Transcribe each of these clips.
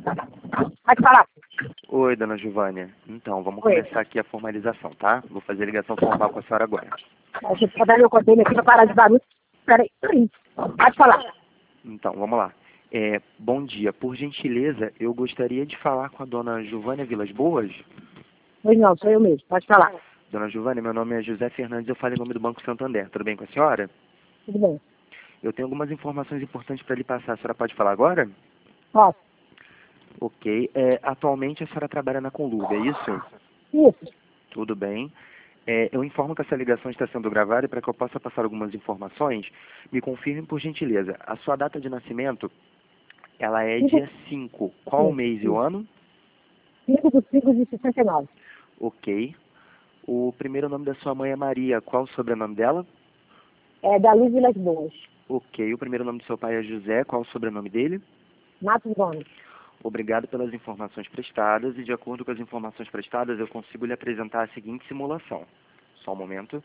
Pode falar. Oi, dona Giovânia. Então, vamos Oi. começar aqui a formalização, tá? Vou fazer a ligação formal com a senhora agora. Deixa eu dar meu container aqui para parar de barulho. Peraí. Pode falar. Então, vamos lá. Bom dia. Por gentileza, eu gostaria de falar com a dona Giovânia Vilas Boas. Pois não, sou eu mesmo. Pode falar. Dona Giovânia, meu nome é José Fernandes, eu falo em nome do Banco Santander. Tudo bem com a senhora? Tudo bem. Eu tenho algumas informações importantes para lhe passar. A senhora pode falar agora? Posso? Ok. Atualmente a senhora trabalha na Conlube, é isso? Isso. Tudo bem. Eu informo que essa ligação está sendo gravada e para que eu possa passar algumas informações, me confirme por gentileza. A sua data de nascimento, ela é dia 5. Qual o mês e o ano? 5/5/69. Ok. O primeiro nome da sua mãe é Maria. Qual o sobrenome dela? É da Luz Vilas Boas. Ok. O primeiro nome do seu pai é José. Qual o sobrenome dele? Matos Gomes. Obrigado pelas informações prestadas e, de acordo com as informações prestadas, eu consigo lhe apresentar a seguinte simulação. Só um momento.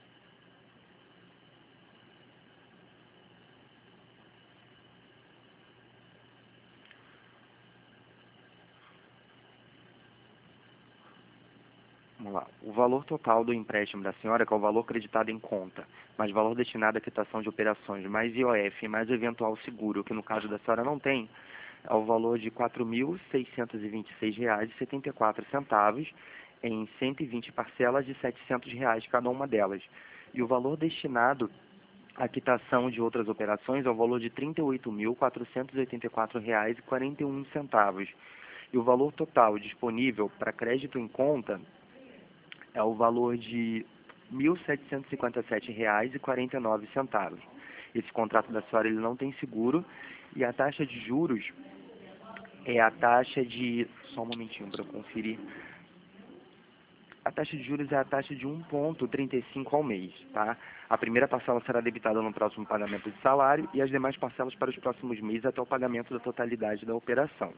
Vamos lá. O valor total do empréstimo da senhora, que é o valor creditado em conta, mais valor destinado à quitação de operações, mais IOF, mais eventual seguro, que no caso da senhora não tem, é o valor de R$ 4.626,74 em 120 parcelas de R$ 700 cada uma delas. E o valor destinado à quitação de outras operações é o valor de R$ 38.484,41. E o valor total disponível para crédito em conta é o valor de R$ 1.757,49. Esse contrato da senhora ele não tem seguro e a taxa de juros é a taxa de... Só um momentinho para eu conferir. A taxa de juros é a taxa de 1,35 ao mês, tá? A primeira parcela será debitada no próximo pagamento de salário e as demais parcelas para os próximos meses até o pagamento da totalidade da operação.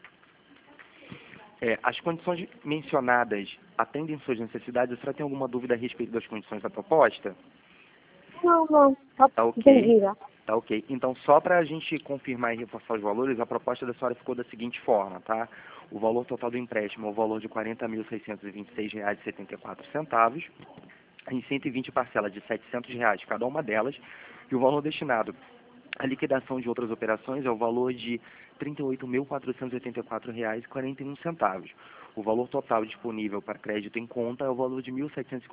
As condições mencionadas atendem suas necessidades? A senhora tem alguma dúvida a respeito das condições da proposta? Não, não. Só Tá ok. entendi, né? Tá ok. Então, só para a gente confirmar e reforçar os valores, a proposta da senhora ficou da seguinte forma, tá? O valor total do empréstimo é o valor de R$ 40.626,74, em 120 parcelas de R$ 700 cada uma delas, e o valor destinado à liquidação de outras operações é o valor de R$ 38.484,41. O valor total disponível para crédito em conta é o valor de R$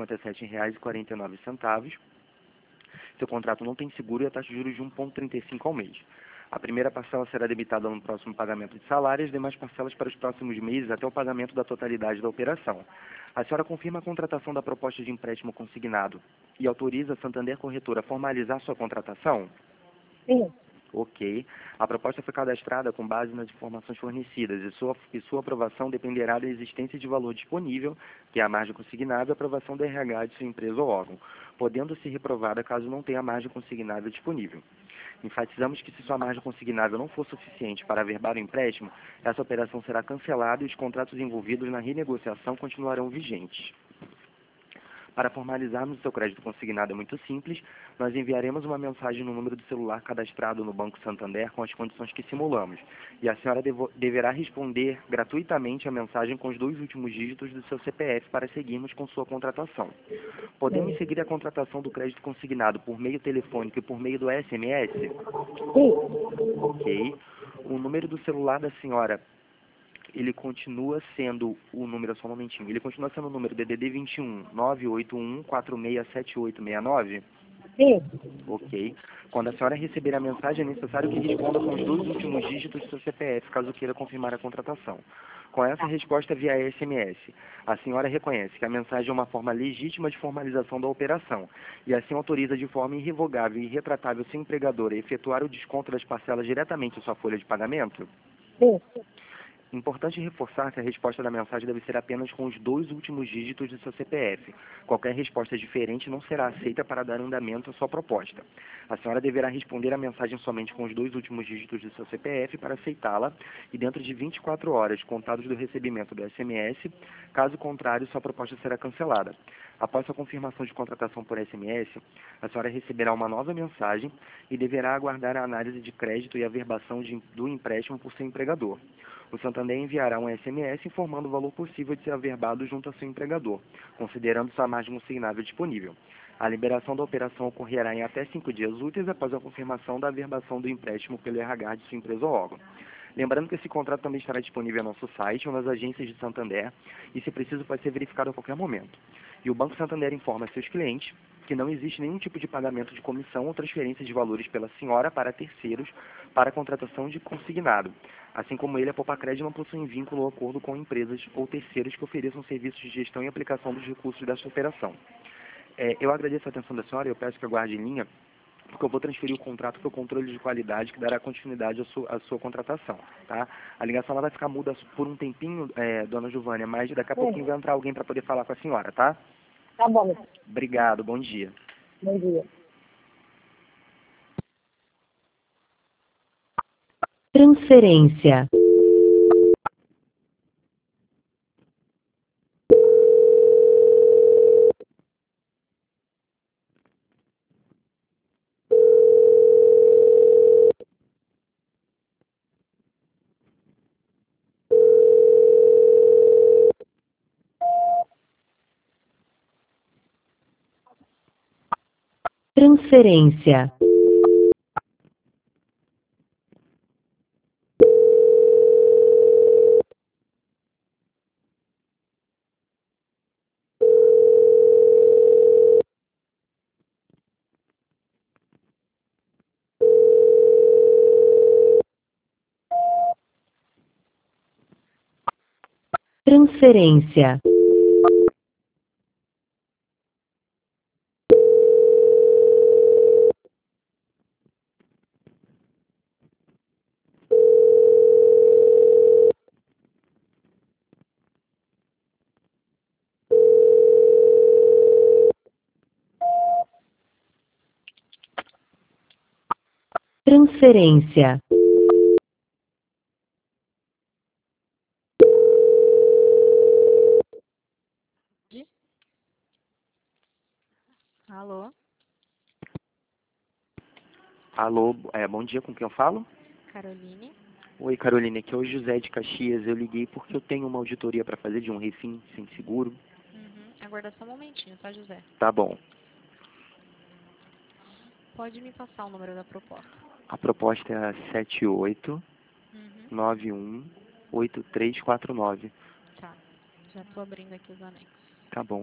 1.757,49. Seu contrato não tem seguro e a taxa de juros de 1,35 ao mês. A primeira parcela será debitada no próximo pagamento de salário e as demais parcelas para os próximos meses até o pagamento da totalidade da operação. A senhora confirma a contratação da proposta de empréstimo consignado e autoriza a Santander Corretora a formalizar sua contratação? Sim. Ok. A proposta foi cadastrada com base nas informações fornecidas e sua aprovação dependerá da existência de valor disponível, que é a margem consignada, e a aprovação da RH de sua empresa ou órgão, podendo ser reprovada caso não tenha margem consignável disponível. Enfatizamos que se sua margem consignável não for suficiente para averbar o empréstimo, essa operação será cancelada e os contratos envolvidos na renegociação continuarão vigentes. Para formalizarmos o seu crédito consignado é muito simples, nós enviaremos uma mensagem no número do celular cadastrado no Banco Santander com as condições que simulamos, e a senhora deverá responder gratuitamente a mensagem com os 2 últimos dígitos do seu CPF para seguirmos com sua contratação. Podemos seguir a contratação do crédito consignado por meio telefônico e por meio do SMS? Sim. Ok. O número do celular da senhora, ele continua sendo o número, só um momentinho, ele continua sendo o número DDD 21 981 467869? Sim. Ok. Quando a senhora receber a mensagem, é necessário que responda com os 2 últimos dígitos do seu CPF, caso queira confirmar a contratação. Com essa resposta via SMS, a senhora reconhece que a mensagem é uma forma legítima de formalização da operação e assim autoriza de forma irrevogável e irretratável seu empregador a efetuar o desconto das parcelas diretamente em sua folha de pagamento? Sim. Importante reforçar que a resposta da mensagem deve ser apenas com os 2 últimos dígitos do seu CPF. Qualquer resposta diferente não será aceita para dar andamento à sua proposta. A senhora deverá responder a mensagem somente com os 2 últimos dígitos do seu CPF para aceitá-la e dentro de 24 horas, contados do recebimento do SMS, caso contrário, sua proposta será cancelada. Após sua confirmação de contratação por SMS, a senhora receberá uma nova mensagem e deverá aguardar a análise de crédito e averbação do empréstimo por seu empregador. O Santander enviará um SMS informando o valor possível de ser averbado junto ao seu empregador, considerando sua margem consignável disponível. A liberação da operação ocorrerá em até 5 dias úteis após a confirmação da averbação do empréstimo pelo RH de sua empresa ou órgão. Lembrando que esse contrato também estará disponível no nosso site ou nas agências de Santander e, se preciso, pode ser verificado a qualquer momento. E o Banco Santander informa seus clientes que não existe nenhum tipo de pagamento de comissão ou transferência de valores pela senhora para terceiros para a contratação de consignado. Assim como ele, a Popacred não possui vínculo ou acordo com empresas ou terceiros que ofereçam serviços de gestão e aplicação dos recursos desta operação. Eu agradeço a atenção da senhora e eu peço que aguarde em linha, porque eu vou transferir o contrato para o controle de qualidade que dará continuidade à sua contratação, tá? A ligação ela vai ficar muda por um tempinho, dona Giovânia, mas daqui a pouquinho vai entrar alguém para poder falar com a senhora, tá? Tá bom, meu filho. Obrigado, bom dia. Bom dia. Transferência. Transferência. Transferência. Transferência. Alô, Alô, bom dia, com quem eu falo? Caroline. Oi, Carolina, aqui é o José de Caxias. Eu liguei porque eu tenho uma auditoria para fazer de um refim sem seguro. Aguarda só um momentinho, tá, José? Tá bom. Pode me passar o número da proposta. A proposta é a 78918349. Tá, já tô abrindo aqui os anexos. Tá bom.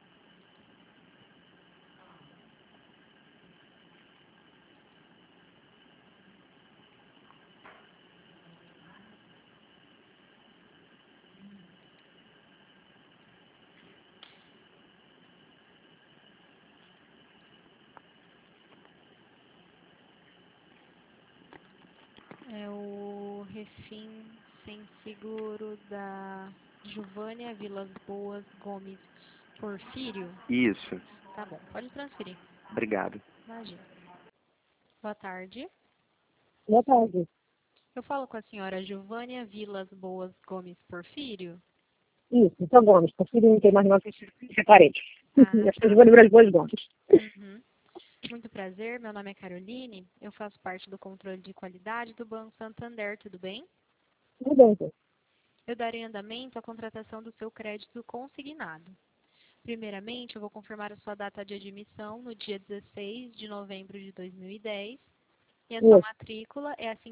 É o refim sem seguro da Giovânia Vilas Boas Gomes Porfírio. Isso. Tá bom, pode transferir. Obrigado. Imagina. Boa tarde. Boa tarde. Eu falo com a senhora Giovânia Vilas Boas Gomes Porfírio. Isso, então Gomes. Confiro não tem mais nada que parede. Ah, As pessoas vão lembrar de dois Gomes. Uhum. Muito prazer, meu nome é Caroline. Eu faço parte do controle de qualidade do Banco Santander, tudo bem? Tudo bem, então. Eu darei andamento à contratação do seu crédito consignado. Primeiramente, eu vou confirmar a sua data de admissão no dia 16 de novembro de 2010 e a sua Isso, matrícula é a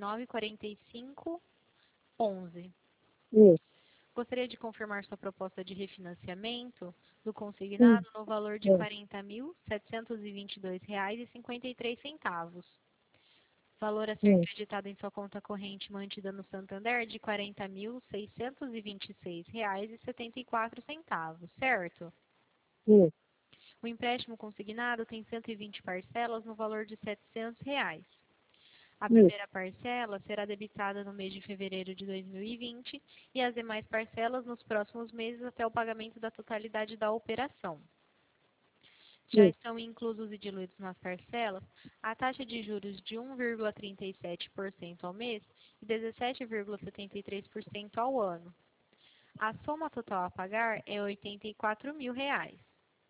594511. isso, Gostaria de confirmar sua proposta de refinanciamento do sim, consignado no valor de é, R$ 40.722,53. Valor a ser sim, creditado em sua conta corrente mantida no Santander de R$ 40.626,74, certo? sim, O empréstimo consignado tem 120 parcelas no valor de R$ 700. A isso, primeira parcela será debitada no mês de fevereiro de 2020 e as demais parcelas nos próximos meses até o pagamento da totalidade da operação. Já isso, estão inclusos e diluídos nas parcelas a taxa de juros de 1,37% ao mês e 17,73% ao ano. A soma total a pagar é R$ 84.000.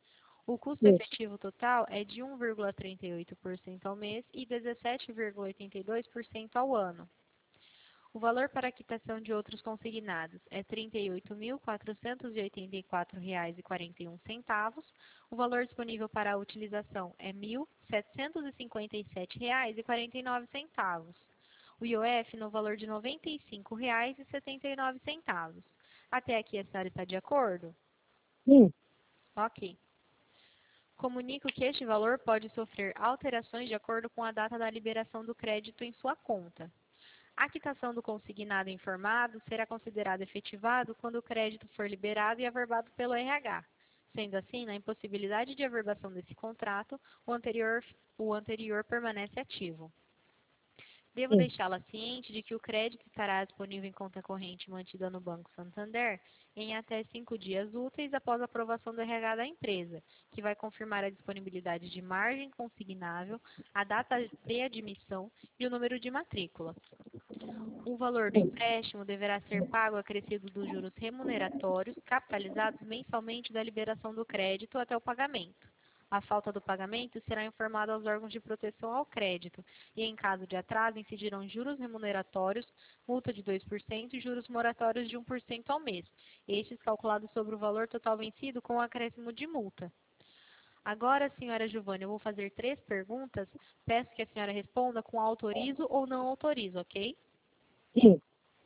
O custo Isso. efetivo total é de 1,38% ao mês e 17,82% ao ano. O valor para a quitação de outros consignados é R$ 38.484,41. O valor disponível para a utilização é R$ 1.757,49. O IOF no valor de R$ 95,79. Até aqui a senhora está de acordo? Sim. Ok. Comunico que este valor pode sofrer alterações de acordo com a data da liberação do crédito em sua conta. A quitação do consignado informado será considerado efetivado quando o crédito for liberado e averbado pelo RH. Sendo assim, na impossibilidade de averbação desse contrato, o anterior permanece ativo. Devo Sim. deixá-la ciente de que o crédito estará disponível em conta corrente mantida no Banco Santander em até 5 dias úteis após a aprovação do RH da empresa, que vai confirmar a disponibilidade de margem consignável, a data de preadmissão e o número de matrícula. O valor do empréstimo deverá ser pago acrescido dos juros remuneratórios capitalizados mensalmente da liberação do crédito até o pagamento. A falta do pagamento será informada aos órgãos de proteção ao crédito e, em caso de atraso, incidirão juros remuneratórios, multa de 2% e juros moratórios de 1% ao mês, estes calculados sobre o valor total vencido com o acréscimo de multa. Agora, senhora Giovanna, eu vou fazer 3 perguntas. Peço que a senhora responda com autorizo ou não autorizo, ok? Sim.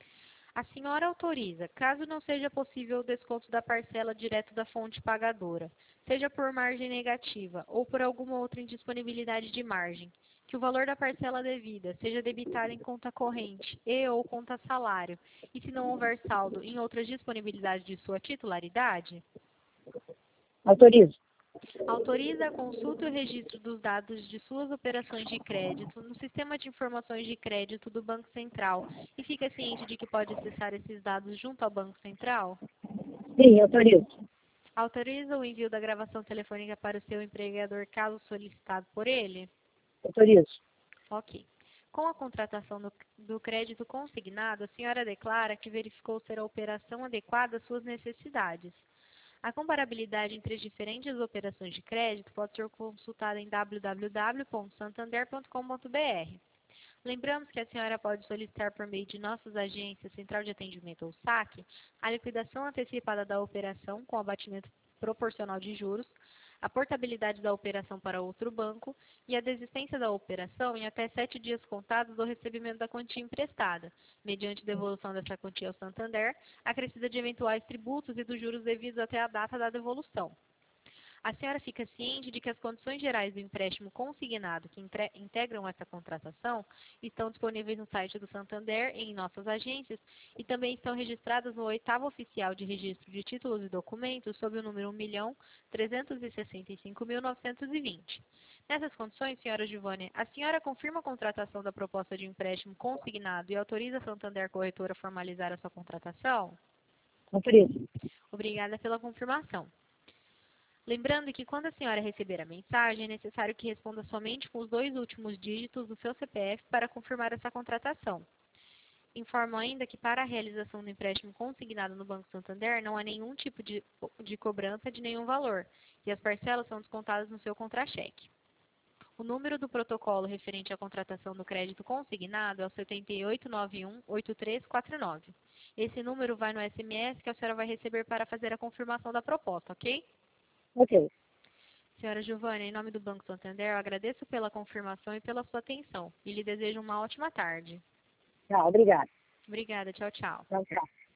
A senhora autoriza, caso não seja possível o desconto da parcela direto da fonte pagadora, seja por margem negativa ou por alguma outra indisponibilidade de margem, que o valor da parcela devida seja debitado em conta corrente e ou conta salário, e se não houver saldo em outras disponibilidades de sua titularidade? Autorizo. Autoriza a consulta e o registro dos dados de suas operações de crédito no Sistema de Informações de Crédito do Banco Central e fica ciente de que pode acessar esses dados junto ao Banco Central? Sim, autorizo. Autoriza o envio da gravação telefônica para o seu empregador caso solicitado por ele? Autorizo. Ok. Com a contratação do crédito consignado, a senhora declara que verificou ser a operação adequada às suas necessidades. A comparabilidade entre as diferentes operações de crédito pode ser consultada em www.santander.com.br. Lembramos que a senhora pode solicitar por meio de nossas agências, Central de Atendimento ou SAC, a liquidação antecipada da operação com abatimento proporcional de juros, a portabilidade da operação para outro banco e a desistência da operação em até 7 dias contados do recebimento da quantia emprestada, mediante devolução dessa quantia ao Santander, acrescida de eventuais tributos e dos juros devidos até a data da devolução. A senhora fica ciente de que as condições gerais do empréstimo consignado que integram essa contratação estão disponíveis no site do Santander e em nossas agências e também estão registradas no 8º Oficial de Registro de Títulos e Documentos sob o número 1.365.920. Nessas condições, senhora Giovanni, a senhora confirma a contratação da proposta de empréstimo consignado e autoriza a Santander Corretora a formalizar a sua contratação? Autorizo. Obrigada pela confirmação. Lembrando que quando a senhora receber a mensagem, é necessário que responda somente com os 2 últimos dígitos do seu CPF para confirmar essa contratação. Informo ainda que para a realização do empréstimo consignado no Banco Santander não há nenhum tipo de cobrança de nenhum valor e as parcelas são descontadas no seu contra-cheque. O número do protocolo referente à contratação do crédito consignado é o 7891-8349. Esse número vai no SMS que a senhora vai receber para fazer a confirmação da proposta, ok? Ok. Senhora Giovanna, em nome do Banco Santander, eu agradeço pela confirmação e pela sua atenção e lhe desejo uma ótima tarde. Tchau, obrigada. Obrigada, tchau, tchau. Tchau, tchau.